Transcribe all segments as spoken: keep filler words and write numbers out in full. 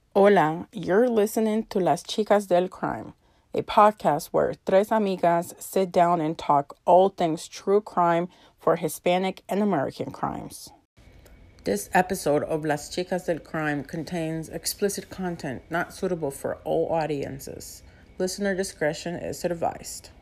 Hola, you're listening to Las Chicas del Crime, a podcast where tres amigas sit down and talk all things true crime for Hispanic and American crimes. This episode of Las Chicas del Crime contains explicit content not suitable for all audiences. Listener discretion is advised.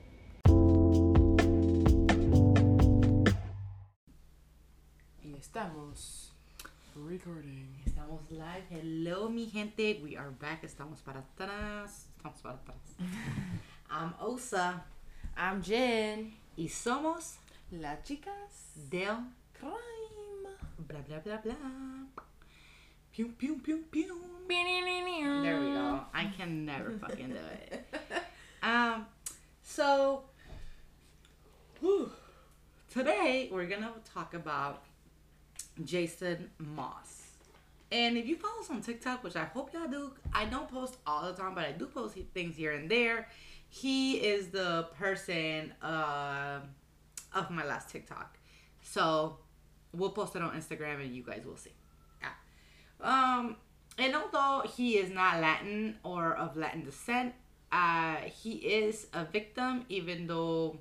Y estamos recording. Estamos live. Hello, mi gente. We are back. Estamos para atrás. Estamos para atrás. I'm Osa. I'm Jen. Y somos Las Chicas del Crime. blah, blah, blah, blah. Pew, pew, pew, pew. There we go. I can never fucking do it. Um, so, whew, today we're gonna talk about Jason Moss. And if you follow us on TikTok, which I hope y'all do, I don't post all the time, but I do post things here and there. He is the person uh, of my last TikTok. So we'll post it on Instagram and you guys will see. Yeah. Um, and although he is not Latin or of Latin descent, uh, he is a victim, even though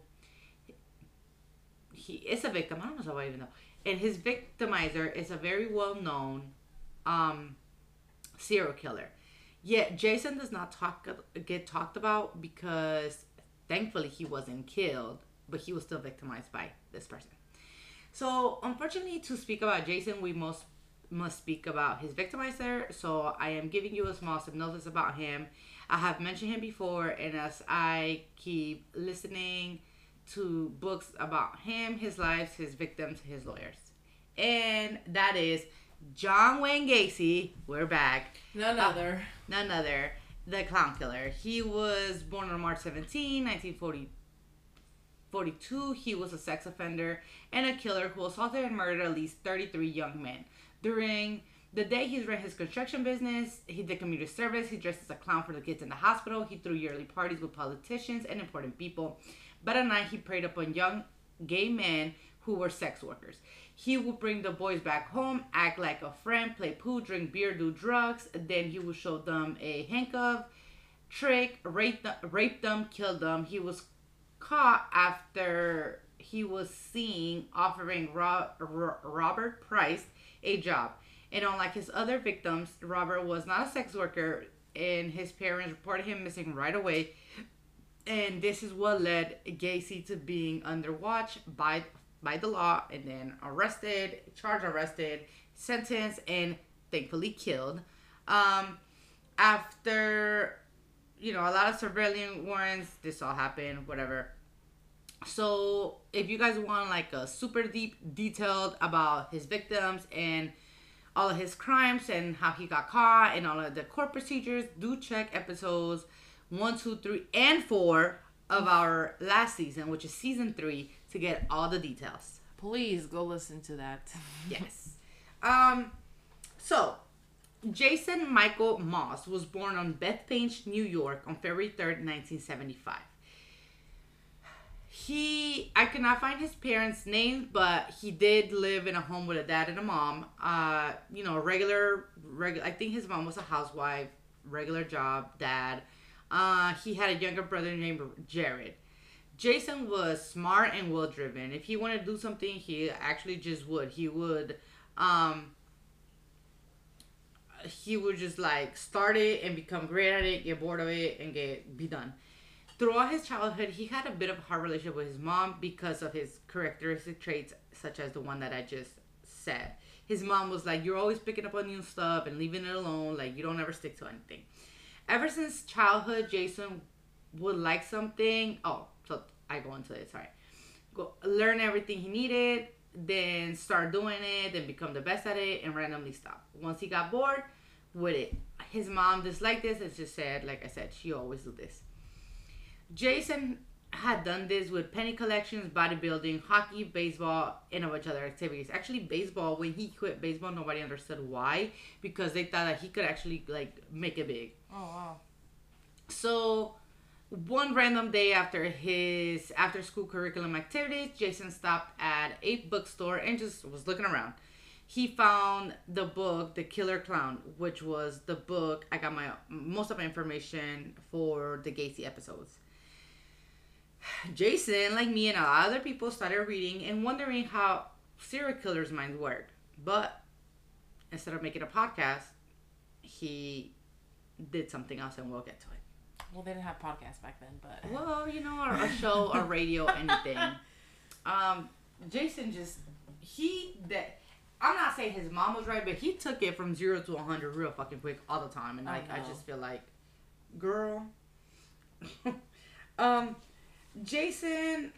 he is a victim. I don't know if I even know. And his victimizer is a very well-known um, serial killer. Yet Jason does not talk get talked about because thankfully he wasn't killed, but he was still victimized by this person. So unfortunately, to speak about Jason, we most must speak about his victimizer. So I am giving you a small synopsis about him. I have mentioned him before, and as I keep listening to books about him, his lives, his victims, his lawyers. And that is John Wayne Gacy. We're back. None Uh, other. None other. The Clown Killer. He was born on March seventeenth, nineteen forty-two. He was a sex offender and a killer who assaulted and murdered at least thirty-three young men. During the day he ran his construction business, he did community service, he dressed as a clown for the kids in the hospital, he threw yearly parties with politicians and important people. But at night, he preyed upon young gay men who were sex workers. He would bring the boys back home, act like a friend, play pool, drink beer, do drugs. Then he would show them a handcuff trick, rape them, rape them, kill them. He was caught after he was seen offering Ro- Ro- Robert Price a job. And unlike his other victims, Robert was not a sex worker, and his parents reported him missing right away. And this is what led Gacy to being under watch by by the law, and then arrested, charged, arrested, sentenced, and thankfully killed. Um, after, you know, a lot of surveillance warrants, this all happened, whatever. So if you guys want like a super deep detailed about his victims and all of his crimes and how he got caught and all of the court procedures, do check episodes one, two, three, and four of our last season, which is season three, to get all the details. Please go listen to that. Yes. Um. So, Jason Michael Moss was born on Bethpage, New York, on February third, nineteen seventy-five. He, I could not find his parents' names, but he did live in a home with a dad and a mom. Uh, you know, regular, regular. I think his mom was a housewife, regular job, dad. Uh, he had a younger brother named Jared. Jason was smart and well-driven. If he wanted to do something, he actually just would. He would, um, he would just like start it and become great at it, get bored of it, and get be done. Throughout his childhood, he had a bit of a hard relationship with his mom because of his characteristic traits, such as the one that I just said. His mom was like, "You're always picking up on new stuff and leaving it alone. Like, you don't ever stick to anything." Ever since childhood, Jason would like something. Oh, so I go into it. Sorry. Go learn everything he needed, then start doing it, then become the best at it, and randomly stop. Once he got bored with it, his mom disliked this and just said, like I said, she always do this. Jason had done this with penny collections, bodybuilding, hockey, baseball, and a bunch of other activities. Actually, baseball, when he quit baseball, nobody understood why, because they thought that he could actually like make it big. Oh, wow. So one random day after his after school curriculum activities, Jason stopped at a bookstore and just was looking around. he found the book The Killer Clown, which was the book I got my most of my information for the Gacy episodes. Jason, like me and a lot of other people, started reading and wondering how serial killers' minds work. But instead of making a podcast, he did something else, and we'll get to it. Well, they didn't have podcasts back then, but Well, you know, or a show, or radio, anything. Um, Jason just he that I'm not saying his mom was right, but he took it from zero to a hundred real fucking quick all the time, and like I, I just feel like, girl, um, Jason.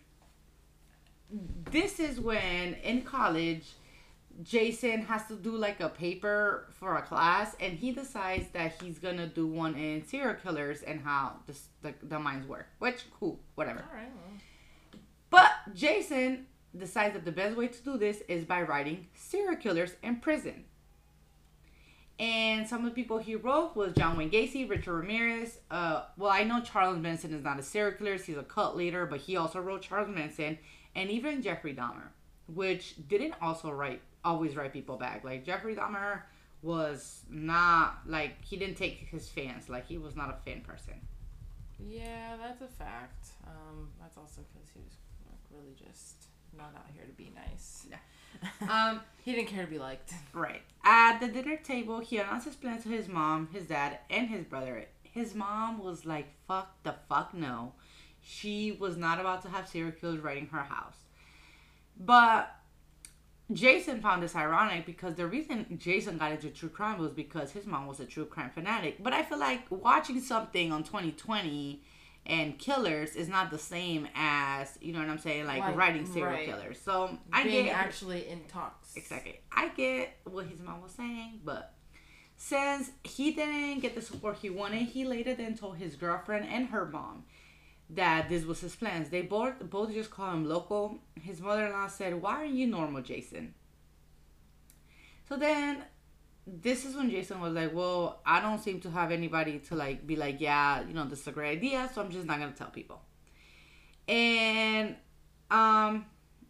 This is when in college, Jason has to do like a paper for a class, and he decides that he's gonna do one in serial killers and how this, the the minds work. Which cool, whatever. all right. Well. But Jason decides that the best way to do this is by writing serial killers in prison. And some of the people he wrote was John Wayne Gacy, Richard Ramirez. Uh, well, I know Charles Manson is not a serial killer; he's a cult leader, but he also wrote Charles Manson, and even Jeffrey Dahmer, which didn't also write always write people back. Like Jeffrey Dahmer was not like he didn't take his fans. Like he was not a fan person. Yeah, that's a fact. Um, that's also because he was like, really just not out here to be nice. Yeah. Um, he didn't care to be liked. Right. At the dinner table, he announced his plans to his mom, his dad, and his brother. His mom was like, fuck the fuck no. She was not about to have serial killers raiding her house. But Jason found this ironic because the reason Jason got into true crime was because his mom was a true crime fanatic. But I feel like watching something on twenty twenty and killers is not the same as, you know what I'm saying, like, like writing serial right. killers. So I Being get actually in talks. Exactly. I get what his mom was saying, but since he didn't get the support he wanted, he later then told his girlfriend and her mom that this was his plans. They both both just call him loco. His mother-in-law said, "Why aren't you normal, Jason?" So then, this is when Jason was like, "Well, I don't seem to have anybody to like be like, yeah, you know, this is a great idea, so I'm just not gonna tell people." And um,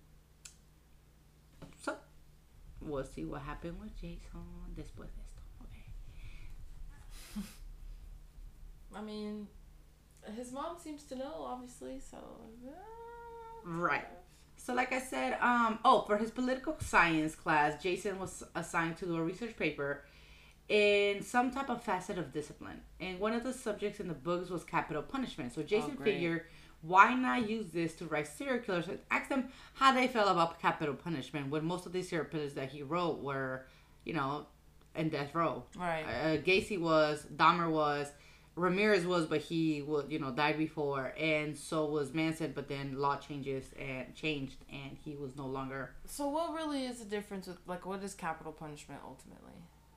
so we'll see what happened with Jason después de esto. Okay. I mean, his mom seems to know, obviously, so. Uh, Right. So like I said, um, oh, for his political science class, Jason was assigned to do a research paper in some type of facet of discipline. And one of the subjects in the books was capital punishment. So Jason Oh, great. figured, why not use this to write serial killers and ask them how they felt about capital punishment, when most of these serial killers that he wrote were, you know, in death row. Right. Uh, Gacy was, Dahmer was, Ramirez was, but he would, you know, died before, and so was Manson. But then law changes and changed, and he was no longer. So what really is the difference with, like, what is capital punishment ultimately?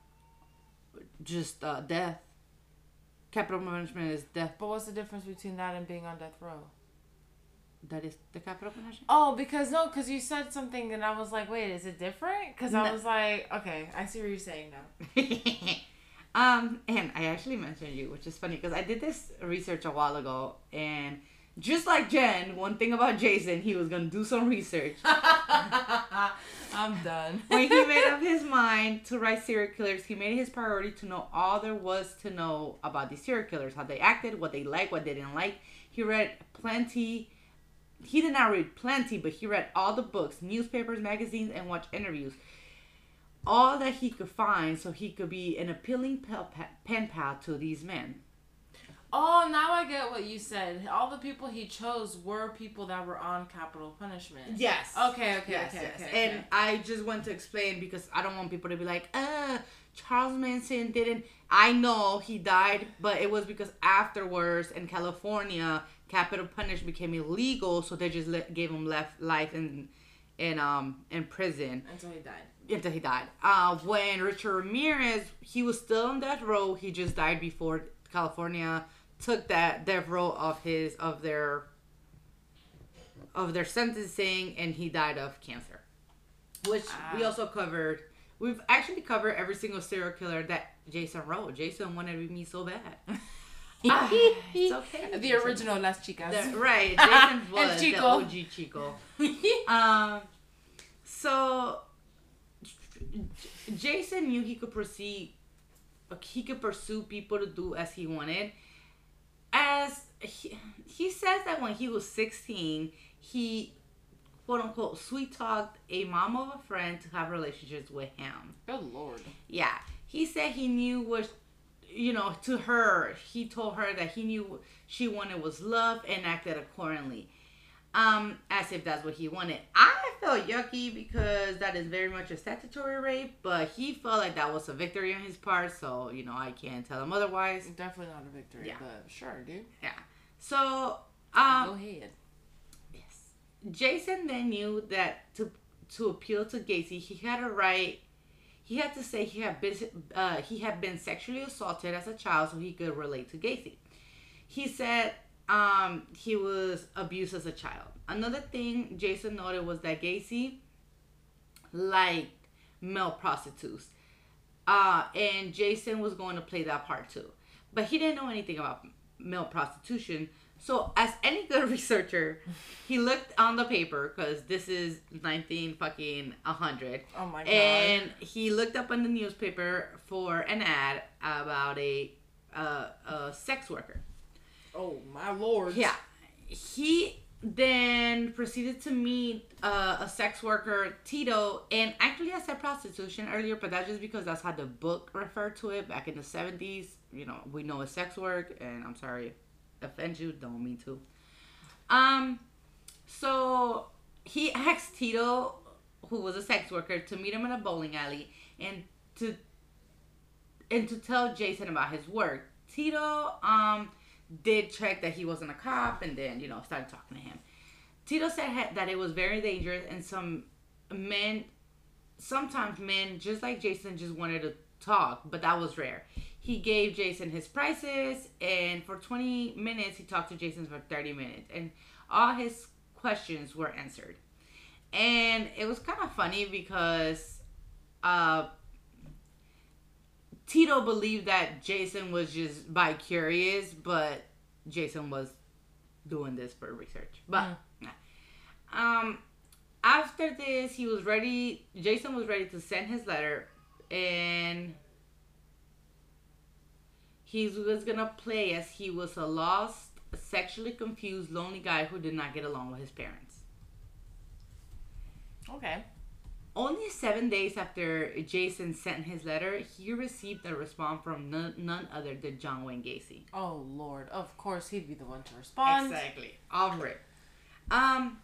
Just uh, death. Capital punishment is death. But what's the difference between that and being on death row? That is the capital punishment. Oh, because no, because you said something and I was like, wait, is it different? Because I No. was like, okay, I see what you're saying now. um, and I actually mentioned you, which is funny because I did this research a while ago, and just like Jen, one thing about Jason, he was gonna do some research. I'm done. When he made up his mind to write serial killers, he made it his priority to know all there was to know about these serial killers, how they acted, what they liked, what they didn't like. He read plenty. He did not read plenty, but he read all the books, newspapers, magazines, and watched interviews. All that he could find so he could be an appealing pel- pa- pen pal to these men. Oh, now I get what you said. All the people he chose were people that were on capital punishment. Yes. Okay, okay, Yes, okay, yes. okay. And okay. I just want to explain because I don't want people to be like, uh, Charles Manson didn't. I know he died, but it was because afterwards in California, capital punishment became illegal, so they just let, gave him left life in in um in prison Until he died. until he died. Uh, when Richard Ramirez, he was still on death row. He just died before California took that death row of his of their of their sentencing, and he died of cancer, which Ah. we also covered. We've actually covered every single serial killer that Jason wrote. Jason wanted me so bad. Ah, it's okay. The Jason. original Las Chicas. The- right. Jason El was the Chico. O G Chico. Um, so J- Jason knew he could proceed, he could pursue people to do as he wanted. As he, he says that when he was sixteen, he quote unquote sweet talked a mom of a friend to have relationships with him. Good Lord. Yeah. He said he knew what, you know, to her, he told her that he knew what she wanted was love and acted accordingly. Um, as if that's what he wanted. I felt yucky because that is very much a statutory rape, but he felt like that was a victory on his part, so, you know, I can't tell him otherwise. Definitely not a victory, Yeah. but sure, dude. Yeah. So, um... Go ahead. Yes. Jason then knew that to to appeal to Gacy, he had to write, he had to say he had been, uh, he had been sexually assaulted as a child so he could relate to Gacy. He said um, he was abused as a child. Another thing Jason noted was that Gacy liked male prostitutes. Uh, and Jason was going to play that part too. But he didn't know anything about male prostitution. So, as any good researcher, he looked on the paper, because this is nineteen fucking one hundred. Oh my god. And he looked up in the newspaper for an ad about a, uh, a sex worker. Oh my lord. Yeah. He then proceeded to meet uh, a sex worker, Tito, and actually I said prostitution earlier, but that's just because that's how the book referred to it back in the seventies. You know, we know it's sex work, and I'm sorry, offend you, don't mean to. Um, so he asked Tito, who was a sex worker, to meet him in a bowling alley and to and to tell Jason about his work. Tito um did check that he wasn't a cop, and then, you know, started talking to him. Tito said that it was very dangerous, and some men, sometimes men just like Jason, just wanted to talk, but that was rare. He gave Jason his prices, and for twenty minutes, he talked to Jason for thirty minutes, and all his questions were answered. And it was kind of funny because uh, Tito believed that Jason was just bi-curious, but Jason was doing this for research. But, mm. um, after this, he was ready, Jason was ready to send his letter, and he was gonna play as he was a lost, sexually confused, lonely guy who did not get along with his parents. Okay. Only seven days after Jason sent his letter, he received a response from none, none other than John Wayne Gacy. Oh, Lord. Of course, he'd be the one to respond. Exactly. All right. Um,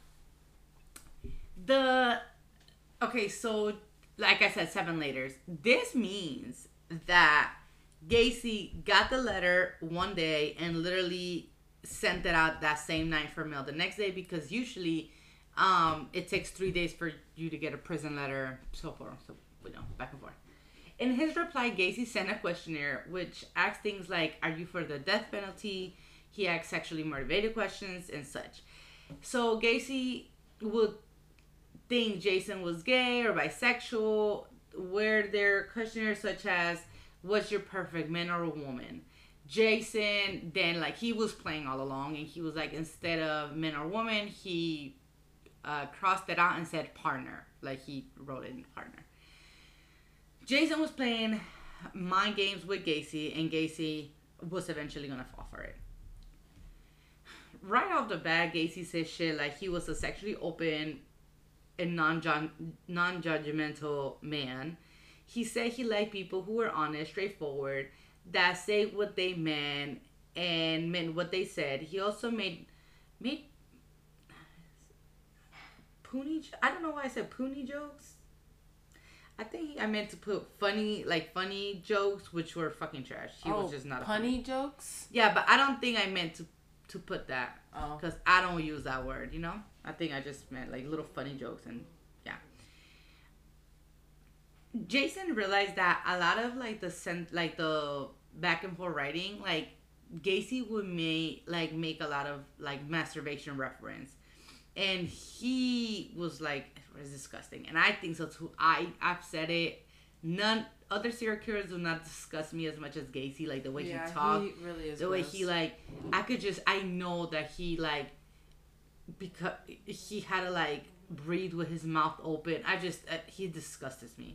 the... Okay, so, like I said, seven letters. This means that Gacy got the letter one day and literally sent it out that same night for mail the next day, because usually um, it takes three days for you to get a prison letter, so forth, so, you know, back and forth. In his reply, Gacy sent a questionnaire which asked things like, are you for the death penalty? He asked sexually motivated questions and such. So Gacy would think Jason was gay or bisexual, where their questionnaires such as, what's your perfect man or a woman? Jason then, like, he was playing all along, and he was like, instead of man or woman, he uh, crossed it out and said partner. Like, he wrote in partner. Jason was playing mind games with Gacy, and Gacy was eventually going to fall for it. Right off the bat, Gacy said shit like he was a sexually open and non-judgmental man. He said he liked people who were honest, straightforward, that say what they meant and meant what they said. He also made made poony. I don't know why I said poony jokes. I think he, I meant to put funny, like funny jokes, which were fucking trash. He oh, was just not a punny funny jokes. Yeah, but I don't think I meant to to put that because oh. I don't use that word. You know, I think I just meant like little funny jokes and. Jason realized that a lot of like the sent like the back and forth writing, like Gacy would make like make a lot of like masturbation reference, and he was like, it was disgusting, and I think so too. I I've said it. None other serial killers do not disgust me as much as Gacy. Like the way yeah, he talked, he really is the gross. way he like, I could just I know that he like because he had to like breathe with his mouth open. I just uh, he disgusts me.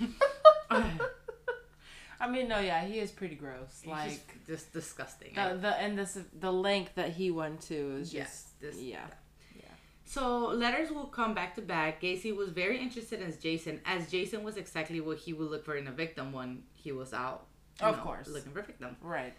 I mean, no, yeah, he is pretty gross. He's Like just, just disgusting. the the and this the length that he went to is Yes, just this- yeah. So letters will come back to back. Gacy was very interested in Jason, as Jason was exactly what he would look for in a victim when he was out. you Of know, course. looking for victims. Right.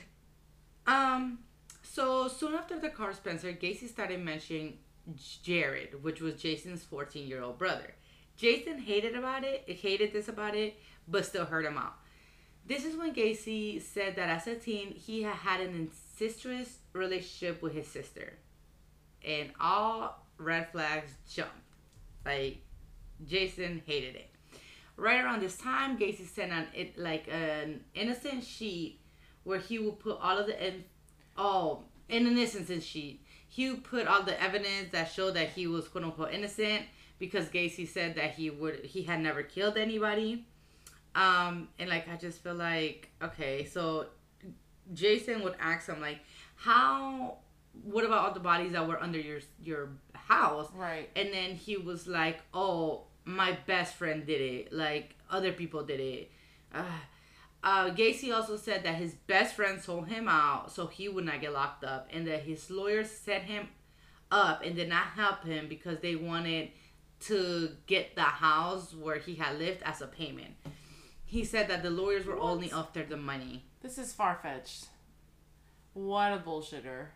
Um. So soon after the car Spencer, Gacy started mentioning Jared, which was Jason's fourteen-year-old brother. Jason hated about it, hated this about it, but still heard him out. This is when Gacy said that as a teen, he had had an incestuous relationship with his sister. And all red flags jumped. Like, Jason hated it. Right around this time, Gacy sent an it like an innocent sheet where he would put all of the in, oh in an innocent sheet. He would put all the evidence that showed that he was quote unquote innocent, because Gacy said that he would he had never killed anybody. Um and like I just feel like, okay, so Jason would ask him like, how what about all the bodies that were under your your house? Right. And then he was like, oh, my best friend did it. Like, other people did it. Uh, uh, Gacy also said that his best friend sold him out so he would not get locked up. And that his lawyers set him up and did not help him because they wanted to get the house where he had lived as a payment. He said that the lawyers were What? only after the money. This is far fetched. What a bullshitter.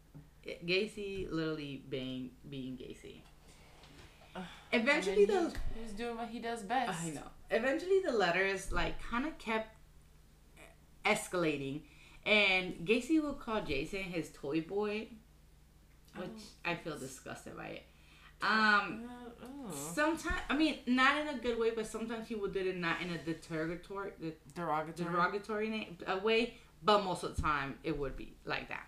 Gacy literally being being Gacy. Uh, Eventually, the the he's doing what he does best. I know. Eventually, the letters like kind of kept escalating, and Gacy would call Jason his toy boy, which Oh. I feel disgusted by it. Um, Uh, oh. sometimes I mean not in a good way, but sometimes he would do it not in a derogatory, Derogatory. derogatory name, a way. But most of the time, it would be like that.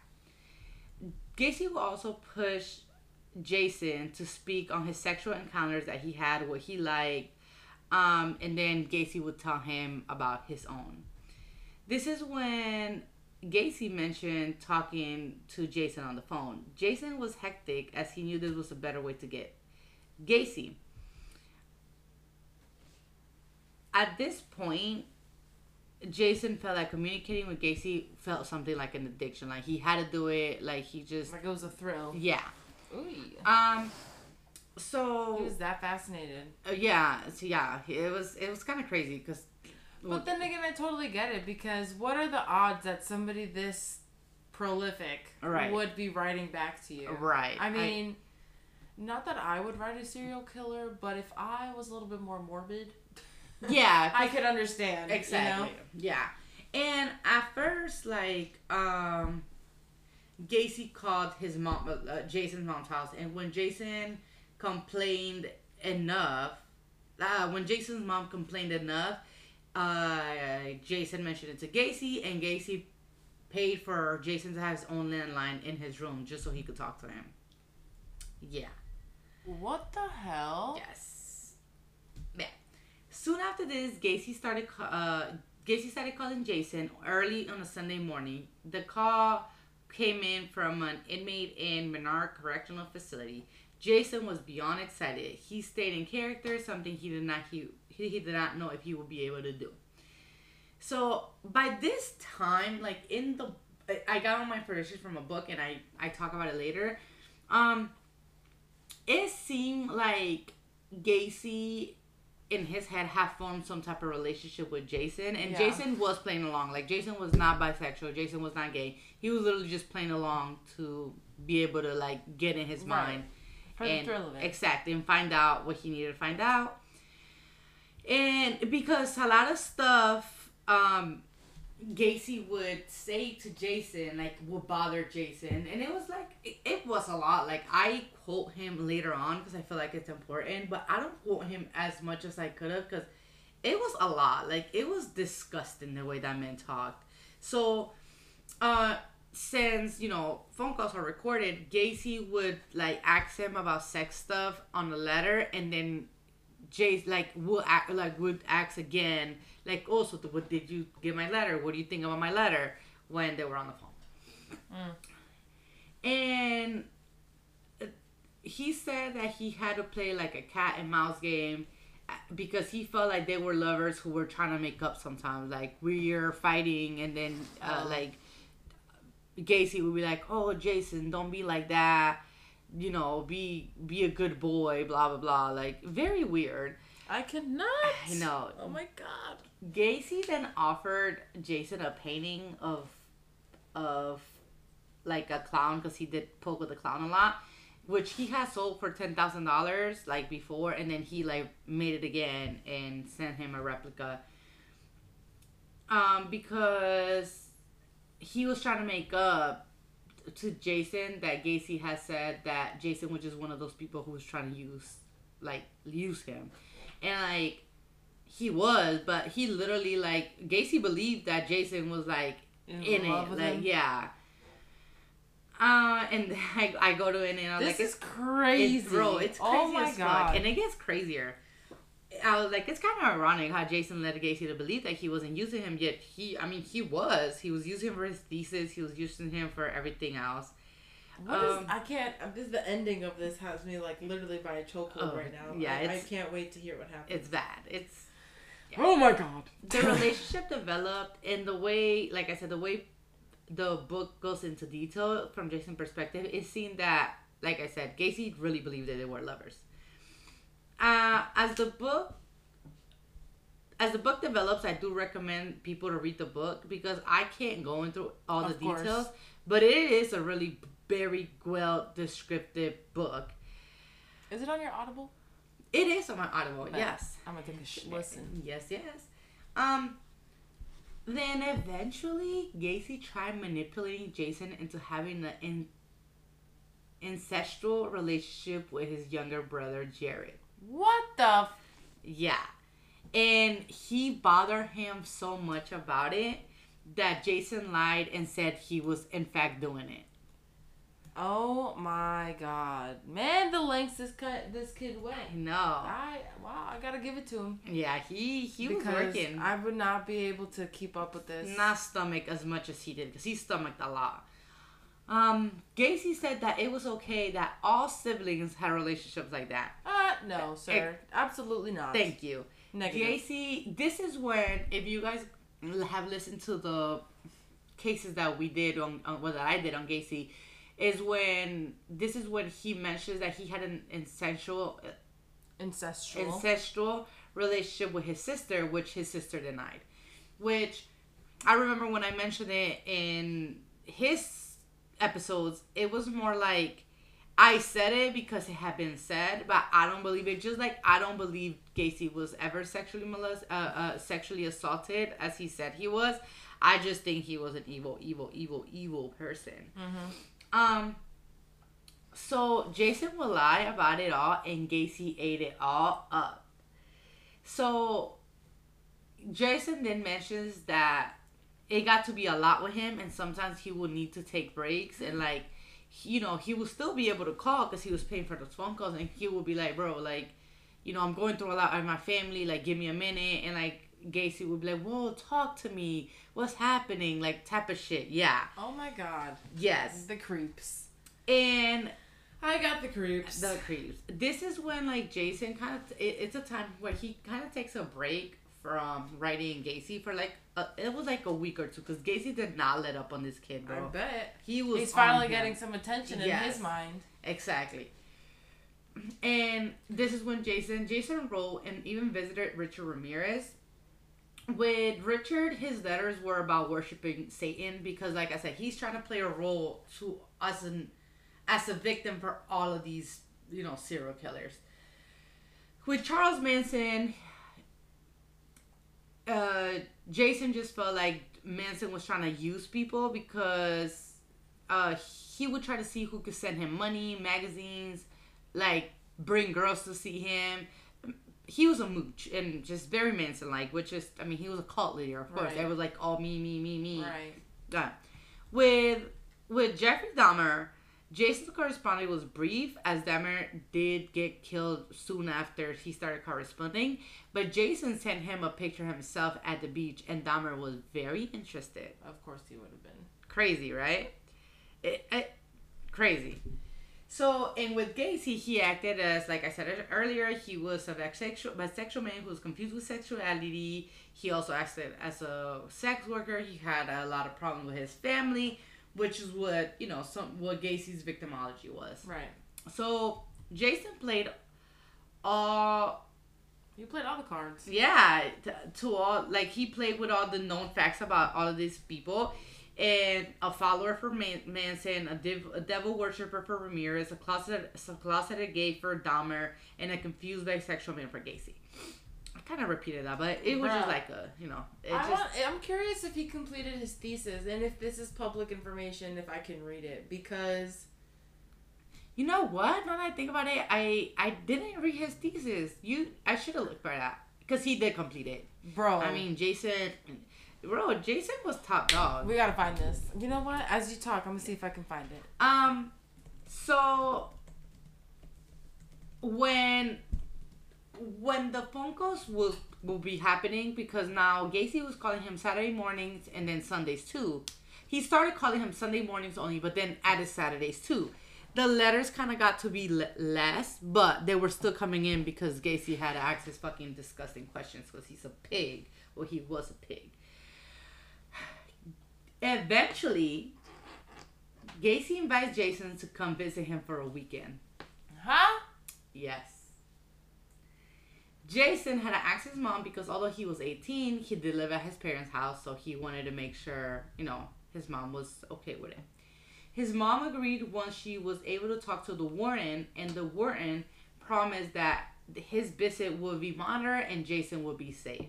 Gacy will also push Jason to speak on his sexual encounters that he had, what he liked, um, and then Gacy would tell him about his own. This is when Gacy mentioned talking to Jason on the phone. Jason was hectic as he knew this was a better way to get Gacy. At this point, Jason felt like communicating with Gacy felt something like an addiction. Like he had to do it. Like he just Like it was a thrill. yeah. Ooh. Um. So He was that fascinated. uh, yeah. So yeah. It was it was kind of crazy because. But then again, I totally get it, because what are the odds that somebody this prolific Right. would be writing back to you? Right. I mean, not that I would write a serial killer, but if I was a little bit more morbid, Yeah. I could understand. Exactly. You know? Yeah. And at first, like, um, Gacy called his mom, uh, Jason's mom's house, and when Jason complained enough, uh, when Jason's mom complained enough, uh, Jason mentioned it to Gacy, and Gacy paid for Jason to have his own landline in his room just so he could talk to him. Yeah. What the hell? Yes. Yeah. Soon after this, Gacy started ca- uh, Gacy started calling Jason early on a Sunday morning. The call came in from an inmate in Menard Correctional Facility. Jason was beyond excited. He stayed in character, something he did not he, he, he did not know if he would be able to do. So by this time, like in the, I got all my information from a book, and I I talk about it later. Um, it seemed like Gacy in his head had formed some type of relationship with Jason, and Yeah. Jason was playing along. Like Jason was not bisexual. Jason was not gay. He was literally just playing along to be able to like get in his Right. mind. For and the thrill of it. Exactly, and find out what he needed to find out. And because a lot of stuff um Gacy would say to Jason, like, would bother Jason, and it was like it, it was a lot. Like, I quote him later on because I feel like it's important, but I don't quote him as much as I could have, because it was a lot. Like, it was disgusting the way that man talked. So uh since, you know, phone calls are recorded, Gacy would, like, ask him about sex stuff on the letter, and then Jace, like, would act, like, would ask again, like, oh, so what did you get my letter? What do you think about my letter? When they were on the phone. Mm. And he said that he had to play like a cat and mouse game because he felt like they were lovers who were trying to make up sometimes. Like, we're fighting, and then, uh, oh. like, Gacy would be like, oh, Jason, don't be like that. You know, be be a good boy, blah, blah, blah. Like, very weird. I cannot. I know. Oh, my God. Gacy then offered Jason a painting of, of like, a clown, because he did poke with the clown a lot, which he had sold for ten thousand dollars, like, before, and then he, like, made it again and sent him a replica. Um, because he was trying to make up to Jason that Gacy has said that Jason was just one of those people who was trying to use, like, use him. And, like, he was, but he literally, like, Gacy believed that Jason was, like, in, in it. Like, him? yeah. Uh, and I, I go to it and I'm this like, is it's crazy. It's, bro, it's crazy oh my as God. fuck. And it gets crazier. I was like, it's kind of ironic how Jason led Gacy to believe that he wasn't using him, yet he, I mean, he was. He was using him for his thesis. He was using him for everything else. What um, is, I can't, this, the ending of this has me, like, literally by a chokehold oh, right now. Yeah, I, I can't wait to hear what happens. It's bad. It's... Yeah. Oh, my God. The relationship developed, and the way, like I said, the way the book goes into detail from Jason's perspective is seen that, like I said, Gacy really believed that they were lovers. Uh, as the book, as the book develops, I do recommend people to read the book because I can't go into all the of details, course. But it is a really very well descriptive book. Is it on your Audible? It is on my Audible. Okay. Yes. I'm gonna take a sh- listen. Yes, yes. Um. Then eventually, Gacy tried manipulating Jason into having an in- incestual relationship with his younger brother, Jared. What the? F- yeah. And he bothered him so much about it that Jason lied and said he was, in fact, doing it. Oh, my God. Man, the lengths this, cut, this kid went. No. I, wow, I gotta give it to him. Yeah, he, he was because working. I would not be able to keep up with this. Not stomach as much as he did, because he stomached a lot. Um, Gacy said that it was okay that all siblings had relationships like that. Uh, no, sir. It, Absolutely not. Thank you. Negative. Gacy, this is when, if you guys have listened to the cases that we did on, on what I did on Gacy, is when, this is when he mentions that he had an incestual, incestual, incestual relationship with his sister, which his sister denied. Which, I remember when I mentioned it in his episodes, it was more like I said it because it had been said, but I don't believe it. Just like I don't believe Gacy was ever sexually molested, uh, uh, sexually assaulted as he said he was. I just think he was an evil, evil, evil, evil person. Mm-hmm. Um. So Jason will lie about it all, and Gacy ate it all up. So Jason then mentions that it got to be a lot with him, and sometimes he would need to take breaks, and like, you know, he would still be able to call because he was paying for those phone calls, and he would be like, bro, like, you know, I'm going through a lot with my family, like, give me a minute, and like, Gacy would be like, whoa, talk to me, what's happening, like, type of shit, yeah. Oh my God. Yes. The creeps. And I got the creeps. The creeps. This is when, like, Jason kind of, it, it's a time where he kind of takes a break from writing Gacy for like a, it was like a week or two because Gacy did not let up on this kid, bro. I bet he was. He's finally getting some attention yes, in his mind. Exactly. And this is when Jason Jason wrote and even visited Richard Ramirez. With Richard, his letters were about worshiping Satan because, like I said, he's trying to play a role to us and as a victim for all of these, you know, serial killers. With Charles Manson. Uh, Jason just felt like Manson was trying to use people because uh, he would try to see who could send him money, magazines, like bring girls to see him. He was a mooch and just very Manson-like, which is, I mean, he was a cult leader, of course. Right. It was like all me, me, me, me. Right. Yeah. With with Jeffrey Dahmer, Jason's correspondence was brief, as Dahmer did get killed soon after he started corresponding. But Jason sent him a picture himself at the beach, and Dahmer was very interested. Of course he would have been. Crazy, right? It, it, crazy. So, and with Gacy, he acted as, like I said earlier, he was a bisexual, bisexual man who was confused with sexuality. He also acted as a sex worker. He had a lot of problems with his family, which is what, you know, some what Gacy's victimology was. Right. So, Jason played all... You played all the cards. Yeah, to, to all... Like, he played with all the known facts about all of these people. And a follower for Man- Manson, a, div- a devil worshiper for Ramirez, a closeted, a closeted gay for Dahmer, and a confused bisexual man for Gacy. I kind of repeated that, but it was Bruh. just like a, you know. It I just, want, I'm curious if he completed his thesis and if this is public information, if I can read it. Because... You know what? Now that I think about it, I, I didn't read his thesis. You, I should have looked for that. Because he did complete it. Bro. I mean, Jason... Bro, Jason was top dog. We gotta find this. You know what? As you talk, I'm gonna see if I can find it. Um, so when when the phone calls will will be happening, because now Gacy was calling him Saturday mornings and then Sundays too. He started calling him Sunday mornings only, but then added Saturdays too. The letters kind of got to be le- less, but they were still coming in because Gacy had to ask his fucking disgusting questions because he's a pig. Well, he was a pig. Eventually, Gacy invites Jason to come visit him for a weekend. Huh? Yes. Jason had to ask his mom because although he was eighteen, he did live at his parents' house, so he wanted to make sure, you know, his mom was okay with it. His mom agreed once she was able to talk to the warden, and the warden promised that his visit would be monitored and Jason would be safe.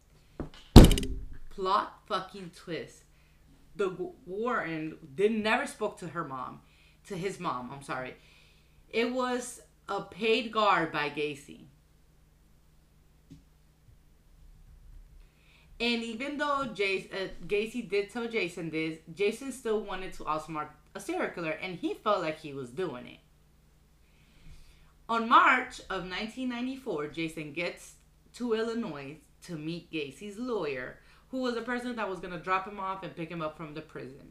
Plot fucking twist. The warden did never spoke to her mom, to his mom, I'm sorry. It was a paid guard by Gacy. And even though Jason, uh, Gacy did tell Jason this, Jason still wanted to outsmart a serial killer, and he felt like he was doing it. On March of nineteen ninety-four, Jason gets to Illinois to meet Gacy's lawyer, who was the person that was going to drop him off and pick him up from the prison.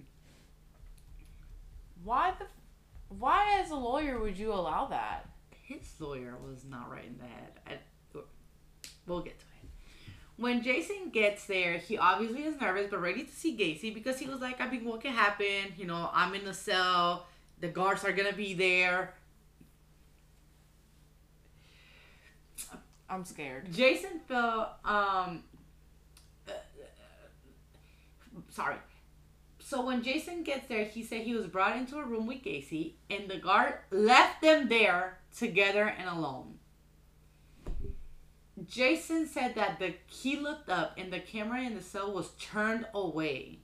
Why the... Why as a lawyer would you allow that? His lawyer was not right in the head. I, we'll get to it. When Jason gets there, he obviously is nervous but ready to see Gacy because he was like, I mean, what can happen? You know, I'm in the cell. The guards are going to be there. I'm scared. Jason felt... Um, uh, sorry. So when Jason gets there, he said he was brought into a room with Gacy, and the guard left them there together and alone. Jason said that the he looked up and the camera in the cell was turned away.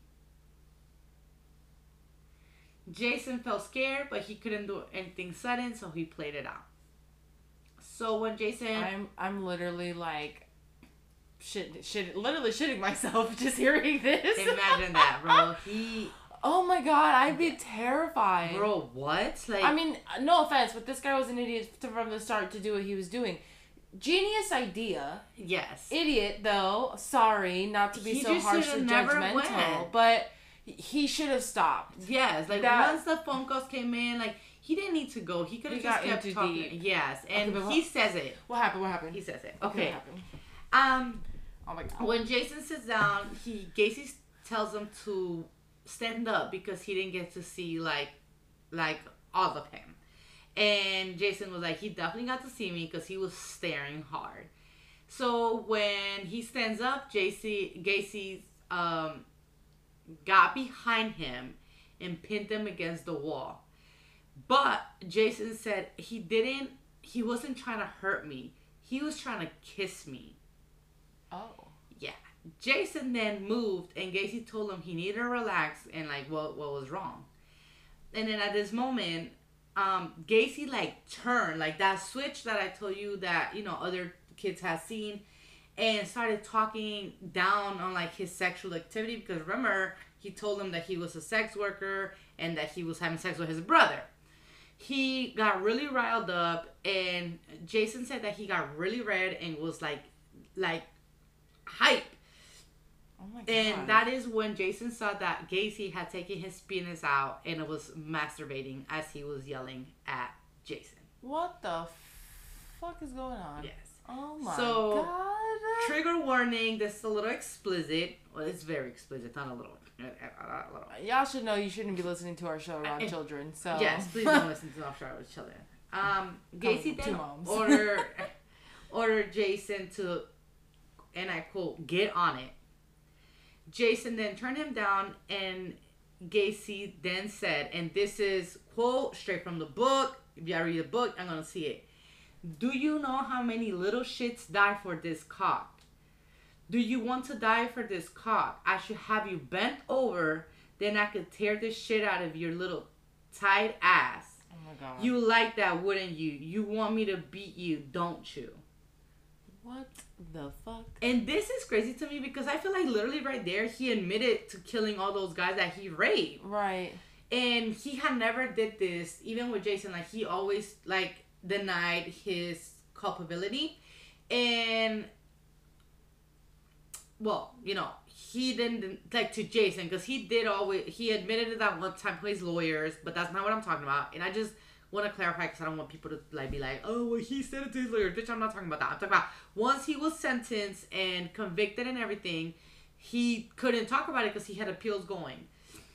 Jason felt scared, but he couldn't do anything sudden, so he played it out. So when Jason... I'm I'm literally like... Shit, shit, literally shitting myself just hearing this. Imagine that, bro. He... Oh my god, I'd be terrified. Bro, what? Like... I mean, no offense, but this guy was an idiot from the start to do what he was doing. Genius idea. Yes. Idiot, though. Sorry, not to be He so just harshly should've never judgmental, went. but he should have stopped. Yes, like That- once the phone calls came in, like he didn't need to go. He could He have just got kept into talking. deep. Yes, and Okay, but he what- says it. What happened? What happened? He says it. Okay. Okay. What happened? Um, Oh my god. when Jason sits down, he Gacy tells him to stand up because he didn't get to see like, like all of him. And Jason was like, he definitely got to see me because he was staring hard. So when he stands up, J C Gacy um, got behind him and pinned him against the wall. But Jason said he didn't, he wasn't trying to hurt me. He was trying to kiss me. Oh. Yeah. Jason then moved and Gacy told him he needed to relax and like what what was wrong. And then at this moment, um, Gacy like turned, like that switch that I told you that, you know, other kids have seen, and started talking down on like his sexual activity because remember, he told him that he was a sex worker and that he was having sex with his brother. He got really riled up, and Jason said that he got really red and was like, like hype. Oh my God. And that is when Jason saw that Gacy had taken his penis out and was masturbating as he was yelling at Jason. What the fuck is going on? Yes. Oh my so, God. Trigger warning, this is a little explicit. Well, it's very explicit, not a little. A little. Y'all should know you shouldn't be listening to our show around I, children. So yes, please don't listen to our show with children. Um, Gacy Two then moms. ordered, ordered Jason to, and I quote, get on it. Jason then turned him down, and Gacy then said, and this is quote straight from the book. If y'all read the book, I'm gonna see it. Do you know how many little shits die for this cock? Do you want to die for this cock? I should have you bent over, then I could tear the shit out of your little tight ass. Oh my God. You like that, wouldn't you? You want me to beat you, don't you? What the fuck? And this is crazy to me because I feel like literally right there, he admitted to killing all those guys that he raped. Right. And he had never did this, even with Jason. Like, he always, like, denied his culpability. And, well, you know, he didn't, like, to Jason, because he did always, he admitted it that one time to his lawyers, but that's not what I'm talking about. And I just want to clarify, because I don't want people to, like, be like, oh, well, he said it to his lawyers. Bitch, I'm not talking about that. I'm talking about once he was sentenced and convicted and everything, he couldn't talk about it because he had appeals going.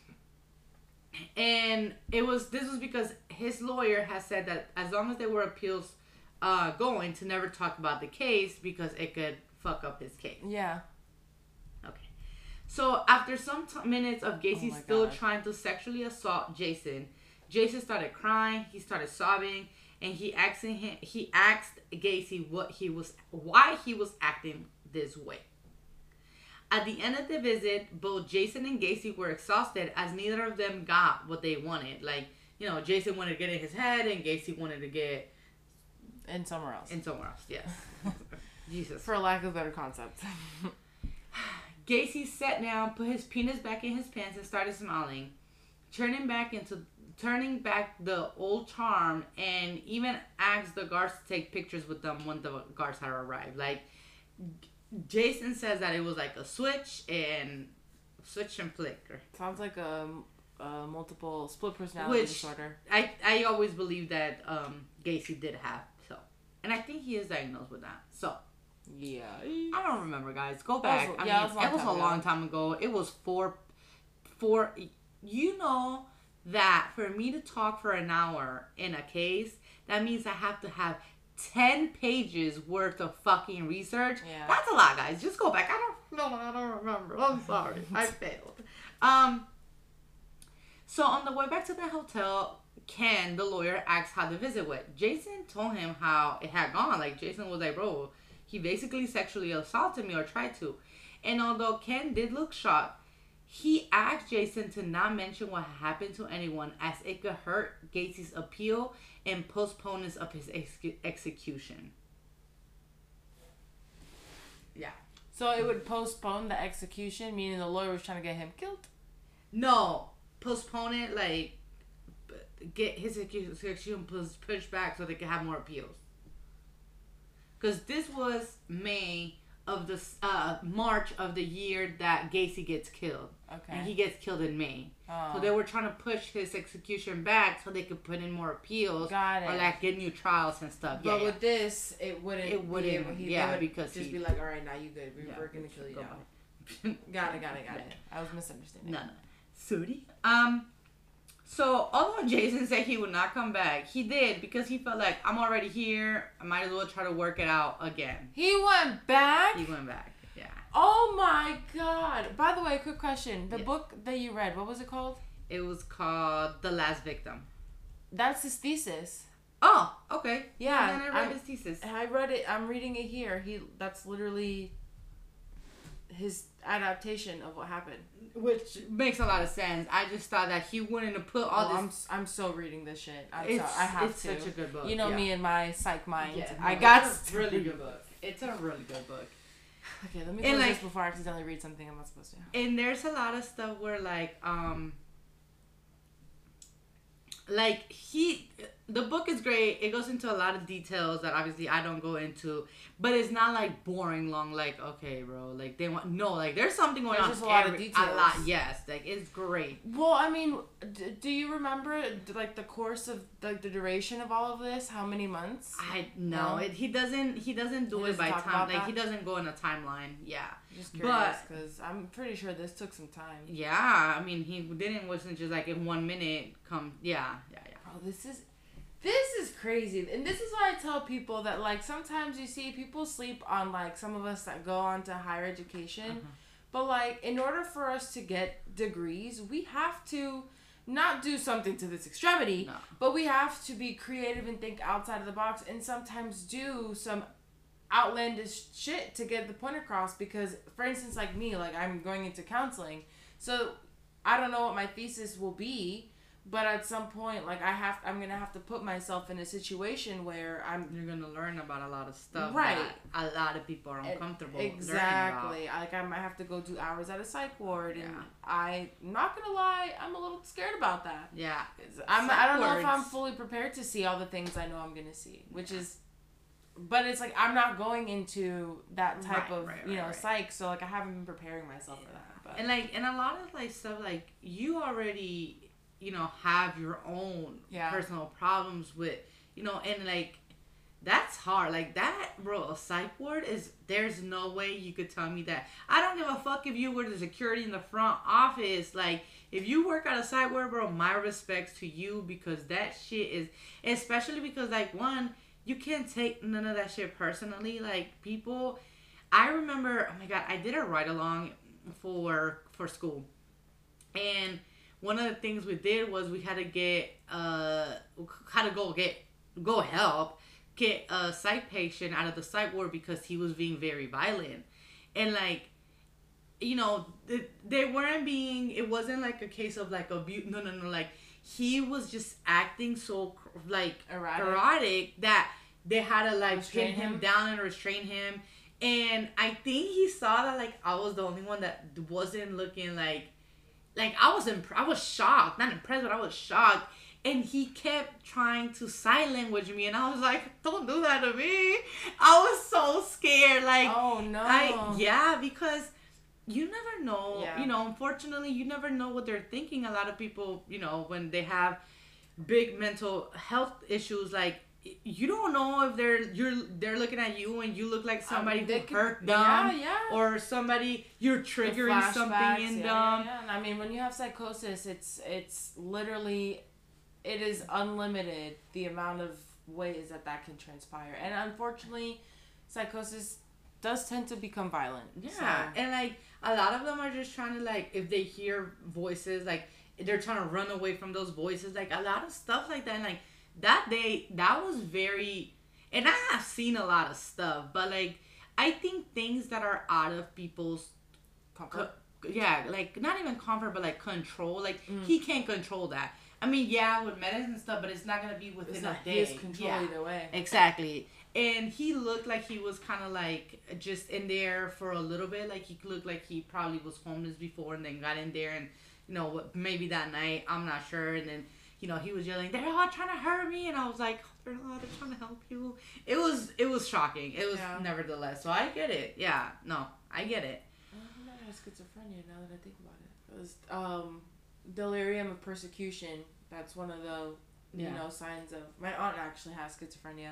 And it was, this was because his lawyer has said that as long as there were appeals uh, going, to never talk about the case because it could fuck up his case. Yeah. Okay. So after some t- minutes of Gacy Oh still God. trying to sexually assault Jason, Jason started crying, he started sobbing, and he asked him, he asked Gacy what he was, why he was acting this way. At the end of the visit, both Jason and Gacy were exhausted as neither of them got what they wanted. Like, you know, Jason wanted to get in his head and Gacy wanted to get And somewhere else. in somewhere else. Yes. Jesus. For lack of better concept. Gacy sat down, put his penis back in his pants, and started smiling, turning back into turning back the old charm, and even asked the guards to take pictures with them when the guards had arrived. Like, Jason says that it was like a switch and switch and flicker. Sounds like a, a multiple split personality Which disorder. I I always believe that um, Gacy did have, so, and I think he is diagnosed with that. So Yeah. I don't remember, guys. Go That back. was- I yeah, mean, it was a long it was time a ago. long time ago. It was four, four. You know that for me to talk for an hour in a case, that means I have to have ten pages worth of fucking research. Yeah. That's a lot, guys. Just go back. I don't know. I don't remember. I'm sorry. I failed. Um. So on the way back to the hotel, Ken, the lawyer, asked how the visit went. Jason told him how it had gone. Like, Jason was like, bro, he basically sexually assaulted me or tried to. And although Ken did look shocked, he asked Jason to not mention what happened to anyone as it could hurt Gacy's appeal and postponements of his ex- execution. Yeah. So it would postpone the execution, meaning the lawyer was trying to get him killed? No. Postpone it, like, get his execution pushed back so they could have more appeals. Because this was May of the, uh, March of the year that Gacy gets killed. Okay. And he gets killed in May. Oh. So they were trying to push his execution back so they could put in more appeals. Got it. Or, like, get new trials and stuff. But yeah, with this, it wouldn't. It be wouldn't, able- he- yeah, they would because just he- be like, all right, now you good. We, yeah. We're gonna kill you Go now. back. Got it, got it, got it. I was misunderstanding. No, no. Sorry. Um, so although Jason said he would not come back, he did because he felt like, I'm already here. I might as well try to work it out again. He went back. He went back. Yeah. Oh my god! By the way, quick question: the Yeah. book that you read, what was it called? It was called The Last Victim. That's his thesis. Oh, okay. Yeah, And then I read I'm- his thesis. I read it. I'm reading it here. He. That's literally his adaptation of what happened. Which makes a lot of sense. I just thought that he wouldn't have put all Oh, this. I'm s- I'm so reading this shit. I'm It's, so, I have it's to. such a good book. You know yeah. me and my psych mind. Yeah, I no, got it's a really good book. It's a really good book. Okay, let me And, close like- this before I accidentally read something I'm not supposed to. And there's a lot of stuff where like um like he the book is great. It goes into a lot of details that obviously I don't go into, but it's not like boring long. Like, okay, bro, like they want no, like there's something going There's on. just a lot of every- details. A lot, yes. Like it's great. Well, I mean, d- do you remember like the course of like the duration of all of this? How many months? I no, No? it, he doesn't. He doesn't do He it doesn't by talk time. about Like that? he doesn't go in a timeline. Yeah, Just curious, But- because I'm pretty sure this took some time. yeah. I mean, he didn't wasn't just like in one minute come. Yeah, yeah, yeah. Bro, this is this is crazy, and this is why I tell people that like sometimes you see people sleep on like some of us that go on to higher education, Uh-huh. but like in order for us to get degrees, we have to not do something to this extremity, No. but we have to be creative and think outside of the box, and sometimes do some outlandish shit to get the point across. Because for instance, like me, like I'm going into counseling, so I don't know what my thesis will be, but at some point, like I have, I'm gonna have to put myself in a situation where I'm You're gonna learn about a lot of stuff. Right. That a lot of people are uncomfortable. exactly. Learning I, like I might have to go do hours at a psych ward, and Yeah. I'm not gonna lie, I'm a little scared about that. about. Yeah. I'm, I don't know if I'm wards. fully prepared to see all the things I know I'm gonna see, which is, but it's like I'm not going into that type Right, of right, you know right, right. psych, so like I haven't been preparing myself for that. But And like, and a lot of like stuff like you already, you know, have your own Yeah. personal problems with, you know, and like that's hard. Like that, bro. A psych ward is. There's no way you could tell me that. I don't give a fuck if you were the security in the front office. Like if you work at a psych ward, bro. My respects to you because that shit is, especially because like one, you can't take none of that shit personally. Like people, I remember. Oh my god, I did a ride along for for school, and one of the things we did was we had to get uh had to go get go help get a psych patient out of the psych ward because he was being very violent, and like you know they, they weren't being it wasn't like a case of like abuse, no no no like he was just acting so like Erratic. erratic that they had to like Restrain pin him him? down and restrain him. And I think he saw that like I was the only one that wasn't looking like like I was imp- I was shocked, not impressed, but I was shocked. And he kept trying to sign language me, and I was like, "Don't do that to me." I was so scared, like, oh no, I yeah, because you never know. Yeah. You know, unfortunately, you never know what they're thinking. A lot of people, you know, when they have big mental health issues, like you don't know if they're you're they're looking at you and you look like somebody they who could- hurt them, yeah, yeah. or somebody you're The triggering flashbacks, something in yeah, them. yeah, yeah. And I mean, when you have psychosis, it's it's literally, it is unlimited the amount of ways that that can transpire, and unfortunately, psychosis does tend to become violent. Yeah, So- and like a lot of them are just trying to like if they hear voices, like they're trying to run away from those voices, like a lot of stuff like that. And like that day, that was very, and I have seen a lot of stuff, but like I think things that are out of people's, Comfort. co- yeah, like not even comfort, but like control. Like Mm. he can't control that. I mean, yeah, with medicine and stuff, but it's not gonna be within It's a not day. his control Yeah. either way. Exactly. And he looked like he was kind of like just in there for a little bit. Like he looked like he probably was homeless before and then got in there and, you know, maybe that night, I'm not sure. And then, you know, he was yelling, "They're all trying to hurt me." And I was like, they're not, they're trying to help you. It was, it was shocking. It was Yeah. nevertheless. So I get it. Yeah. No, I get it. I might have schizophrenia now that I think about it. It was um, delirium of persecution. That's one of the you Yeah. know signs of. My aunt actually has schizophrenia.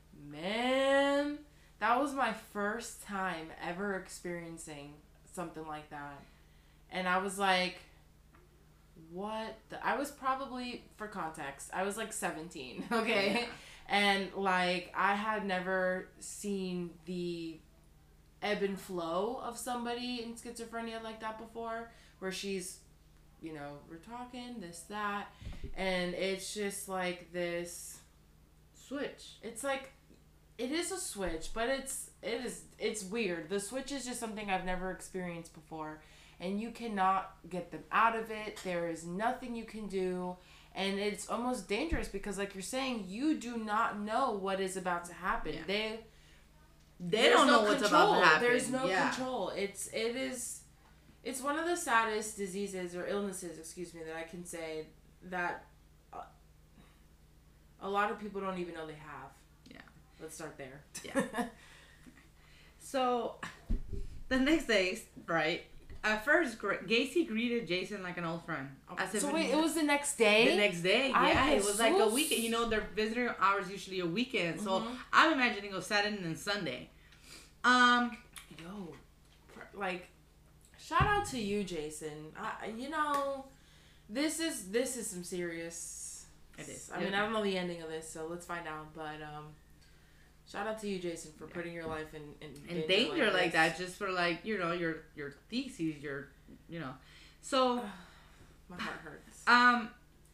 Man, that was my first time ever experiencing something like that, and I was like, "What?" The, I was probably, for context, I was like seventeen. Okay, Yeah. and like I had never seen the ebb and flow of somebody in schizophrenia like that before, where she's, you know, we're talking this that, and it's just like this Switch. it's like it is a switch, but it's it is it's weird. The switch is just something I've never experienced before, and you cannot get them out of it. There is nothing you can do, and it's almost dangerous because, like you're saying, you do not know what is about to happen. Yeah. They They there's don't no know what's control. about to happen. There's no yeah. control. It's it is it's one of the saddest diseases or illnesses, excuse me, that I can say that uh, A lot of people don't even know they have. Yeah. Let's start there. Yeah. So, the next day, right? At first, Gacy greeted Jason like an old friend. As so wait, it was the next day? The next day, I yeah. It was like a so weekend. You know, their visitor hours usually a weekend. So, mm-hmm. I'm imagining it was Saturday and Sunday. Um, Yo, like, shout out to you, Jason. I, you know, this is this is some serious. It is. I mean, I don't know the ending of this, so let's find out. But um, shout out to you, Jason, for putting your life in in, in danger, danger like, like that, just for like you know your your theses, your you know. So my heart hurts. Um.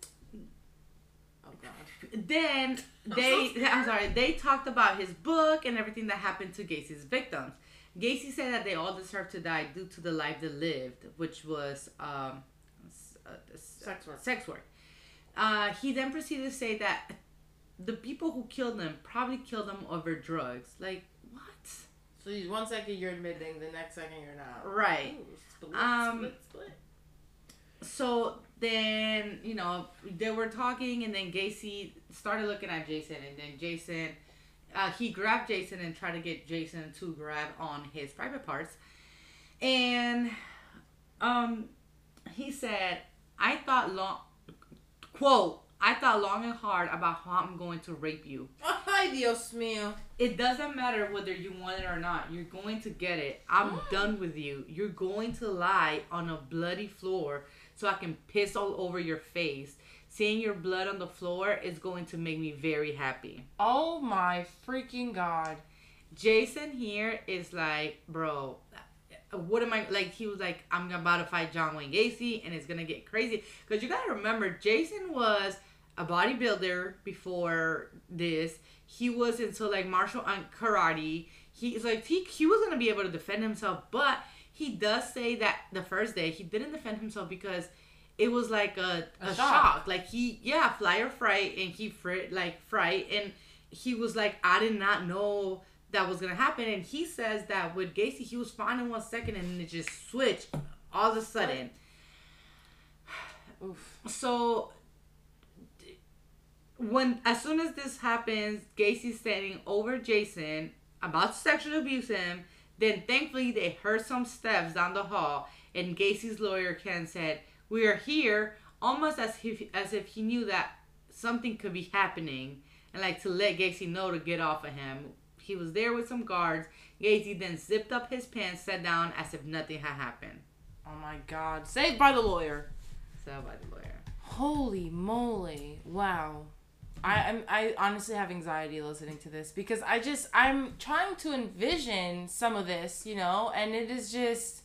Oh God. Then they, I'm, so I'm sorry, they talked about his book and everything that happened to Gacy's victims. Gacy said that they all deserve to die due to the life they lived, which was um, sex work. Sex work. Uh, he then proceeded to say that the people who killed them probably killed them over drugs. Like, what? So one second you're admitting, the next second you're not. Right. Ooh, split, um, split, split. So then, you know, they were talking, and then Gacy started looking at Jason, and then Jason, uh, he grabbed Jason and tried to get Jason to grab on his private parts. And um, he said, I thought long, quote, I thought long and hard about how I'm going to rape you. Ay, Dios mío. It doesn't matter whether you want it or not. You're going to get it. I'm mm. done with you. You're going to lie on a bloody floor so I can piss all over your face. Seeing your blood on the floor is going to make me very happy. Oh my freaking God. Jason here is like, bro, what am I, like, he was like, I'm about to fight John Wayne Gacy, and it's going to get crazy. Because you got to remember, Jason was a bodybuilder before this. He was into, like, martial art, karate. He's like, he, he was going to be able to defend himself, but he does say that the first day he didn't defend himself because it was like a, a, a shock. shock. Like he, yeah, fly or fright, and he fr- like fright, and he was like, I did not know that was gonna happen. And he says that with Gacy, he was fine in one second, and then it just switched all of a sudden. Oof. So when as soon as this happens, Gacy's standing over Jason, about to sexually abuse him. Then, thankfully, they heard some steps down the hall, and Gacy's lawyer, Ken, said, we are here, almost as if, as if he knew that something could be happening, and like to let Gacy know to get off of him. He was there with some guards. Gacy then zipped up his pants, sat down as if nothing had happened. Oh my God. Saved by the lawyer. Saved by the lawyer. Holy moly. Wow. I I'm, I honestly have anxiety listening to this because I just I'm trying to envision some of this, you know, and it is just,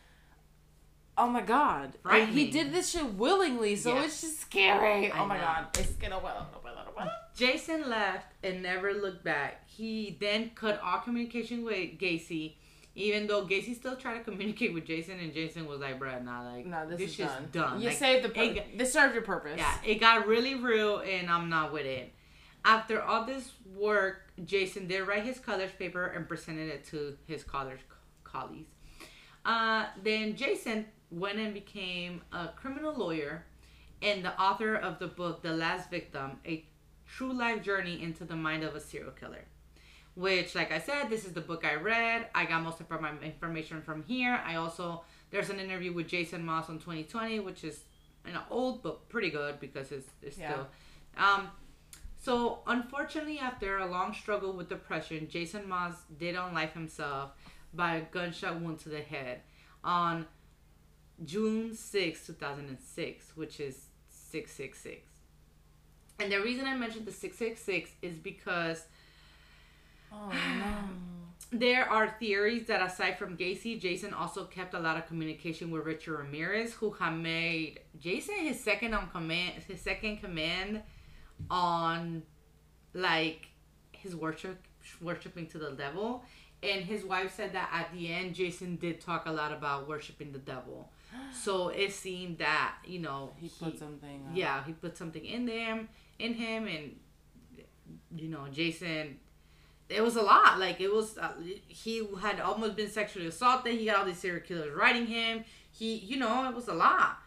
oh my God, right? He did this shit willingly, so yeah. It's just scary. I oh my know. God, it's gonna well, Jason left and never looked back. He then cut all communication with Gacy, even though Gacy still tried to communicate with Jason, and Jason was like, "Bruh, nah, like no, this, this is shit's done. done. You like, saved the pur- this served your purpose." Yeah, it got really real, and I'm not with it. After all this work, Jason did write his college paper and presented it to his college colleagues. Uh, then Jason went and became a criminal lawyer and the author of the book The Last Victim, a true life journey into the mind of a serial killer. Which, like I said, this is the book I read. I got most of my information from here. I also, there's an interview with Jason Moss on twenty twenty, which is an old book, pretty good because it's, it's yeah. still... Um, so, unfortunately, after a long struggle with depression, Jason Moss did unlife himself by a gunshot wound to the head on June sixth, two thousand six, which is six six six. And the reason I mentioned the six six six is because oh, no. there are theories that aside from Gacy, Jason also kept a lot of communication with Richard Ramirez, who had made Jason his second on command, his second command on like his worship worshiping to the devil. And his wife said that at the end, Jason did talk a lot about worshiping the devil. So it seemed that, you know, he, he put something. Up. Yeah, he put something in them, in him, and you know, Jason. It was a lot. Like it was, uh, he had almost been sexually assaulted. He got all these serial killers writing him. He, you know, it was a lot.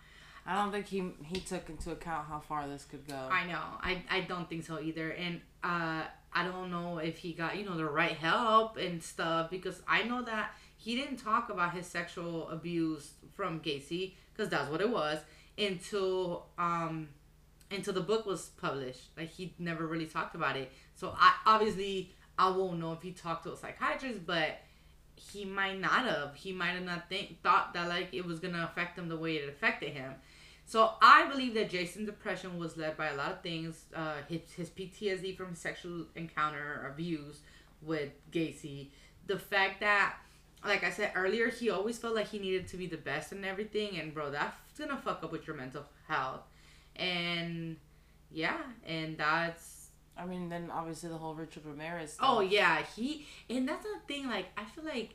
I don't think he he took into account how far this could go. I know. I, I don't think so either. And uh, I don't know if he got, you know, the right help and stuff, because I know that he didn't talk about his sexual abuse from Gacy, because that's what it was, until um until the book was published. Like, he never really talked about it. So I obviously I won't know if he talked to a psychiatrist, but he might not have. He might have not think thought that like it was gonna affect him the way it affected him. So I believe that Jason's depression was led by a lot of things. Uh, his, his P T S D from his sexual encounter or abuse with Gacy. The fact that, like I said earlier, he always felt like he needed to be the best in everything. And bro, that's gonna fuck up with your mental health. And yeah, and that's... I mean, then obviously the whole Richard Ramirez stuff. Oh yeah, he... And that's the thing, like, I feel like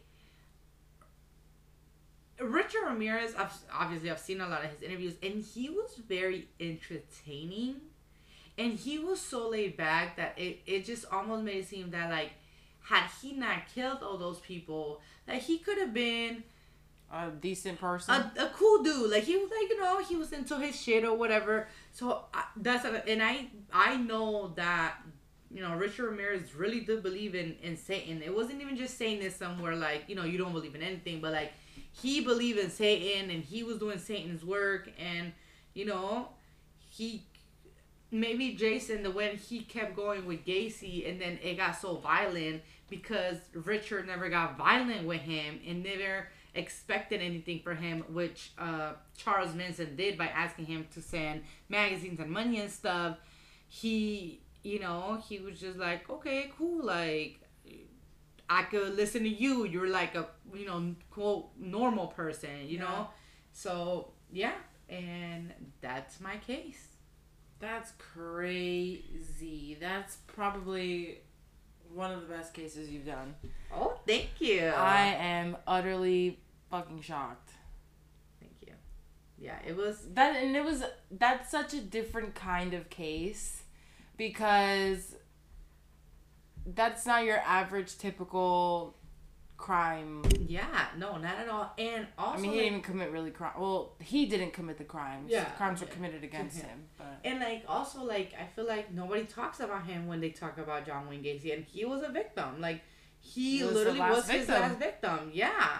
Richard Ramirez, I've, obviously I've seen a lot of his interviews, and he was very entertaining, and he was so laid back that it, it just almost made it seem that, like, had he not killed all those people, that he could have been a decent person, a, a cool dude. Like, he was like, you know, he was into his shit or whatever. So I, that's and I I know that, you know, Richard Ramirez really did believe in in Satan. It wasn't even just saying this somewhere like, you know, you don't believe in anything, but like, he believed in Satan, and he was doing Satan's work. And, you know, he, maybe Jason, the when he kept going with Gacy, and then it got so violent because Richard never got violent with him and never expected anything for him, which uh, Charles Manson did by asking him to send magazines and money and stuff. He, you know, he was just like, okay, cool, like, I could listen to you. You're like a, you know, quote, normal person, you yeah. know? So, yeah. And that's my case. That's crazy. That's probably one of the best cases you've done. Oh, thank you. I am utterly fucking shocked. Thank you. Yeah, it was... that, and it was, that's such a different kind of case, because... that's not your average typical crime. Yeah, no, not at all. And also, I mean, he like, didn't even commit really crime. Well, he didn't commit the crimes. Yeah, the crimes okay. were committed against him. But and like also like I feel like nobody talks about him when they talk about John Wayne Gacy, and he was a victim. Like he, he was literally was victim. his last victim. Yeah.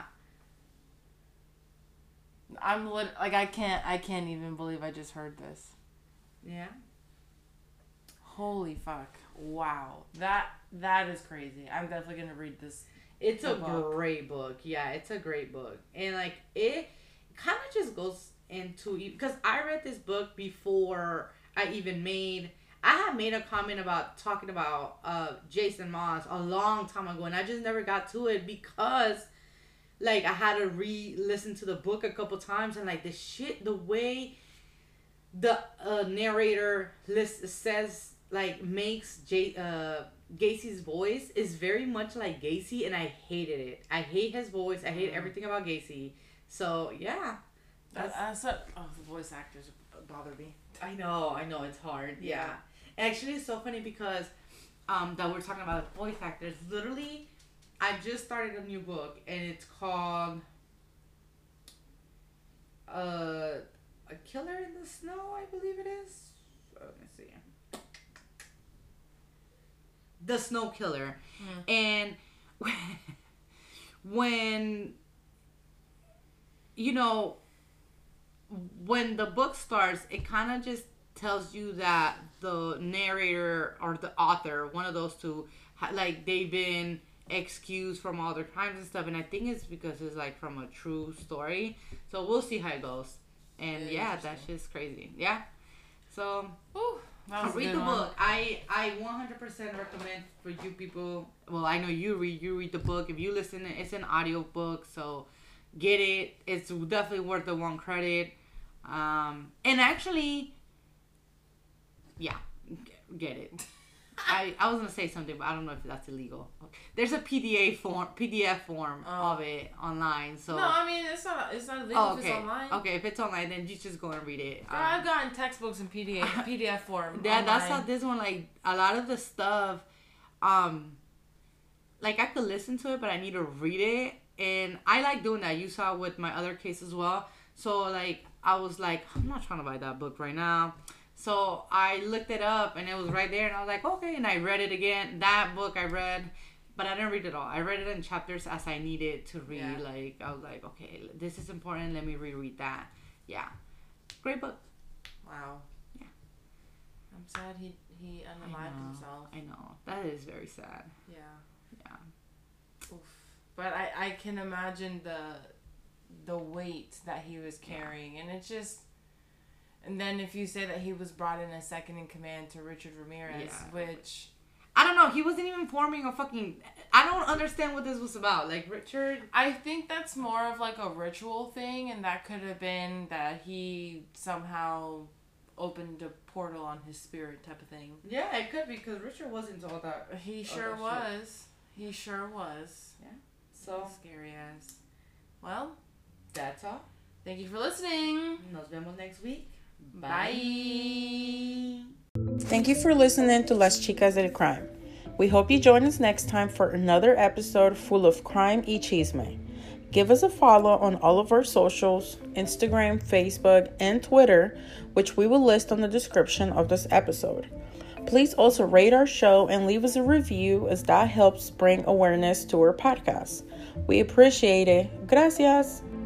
I'm lit- like I can't I can't even believe I just heard this. Yeah. Holy fuck. Wow. That that is crazy. I'm definitely going to read this. It's a book. great book. Yeah, it's a great book. And like it kind of just goes into, because I read this book before I even made I had made a comment about talking about uh Jason Moss a long time ago, and I just never got to it because like I had to re-listen to the book a couple times, and like the shit, the way the uh, narrator list says, like, makes J uh Gacy's voice is very much like Gacy, and I hated it. I hate his voice. I hate everything about Gacy. So yeah, that's, that's a, oh, the voice actors bother me. I know, I know, it's hard. Yeah, yeah. Actually, it's so funny because um that we're talking about voice actors. Literally, I just started a new book, and it's called uh A Killer in the Snow, I believe it is. Let me see. The Snow Killer. Mm. And when, you know, when the book starts, it kind of just tells you that the narrator or the author, one of those two, like, they've been excused from all their crimes and stuff. And I think it's because it's, like, from a true story. So we'll see how it goes. And, yeah, that's just crazy. Yeah. So... Whew. Read the one. book. I I one hundred percent recommend for you people. Well, I know you read. You read the book. If you listen, it's an audio book, so get it. It's definitely worth the one credit. Um, and actually, yeah, get it. I, I was gonna say something, but I don't know if that's illegal. There's a P D A form, P D F form oh. of it online. So no, I mean it's not it's not illegal oh, okay. if it's online. Okay, if it's online, then you just go and read it. Girl, um, I've gotten textbooks in P D F P D F form. Yeah, that's how this one. Like a lot of the stuff, um, like I could listen to it, but I need to read it, and I like doing that. You saw with my other case as well. So like I was like, I'm not trying to buy that book right now. So I looked it up and it was right there and I was like, okay. And I read it again. That book I read, but I didn't read it all. I read it in chapters as I needed to read. Yeah. Like, I was like, okay, this is important. Let me reread that. Yeah. Great book. Wow. Yeah. I'm sad he, he unalived himself. I know. That is very sad. Yeah. Yeah. Oof. But I, I can imagine the the weight that he was carrying. Yeah. And it's just... And then if you say that he was brought in as second in command to Richard Ramirez, yeah. which... I don't know. He wasn't even forming a fucking... I don't understand what this was about. Like, Richard... I think that's more of like a ritual thing, and that could have been that he somehow opened a portal on his spirit type of thing. Yeah, it could be, because Richard wasn't all that... He sure was. Shit. He sure was. Yeah. So... Scary ass. Well... That's all. Thank you for listening. Nos vemos next week. Bye. Thank you for listening to Las Chicas del Crime. We hope you join us next time for another episode full of crime y chisme. Give us a follow on all of our socials, Instagram, Facebook, and Twitter, which we will list on the description of this episode. Please also rate our show and leave us a review, as that helps bring awareness to our podcast. We appreciate it. Gracias.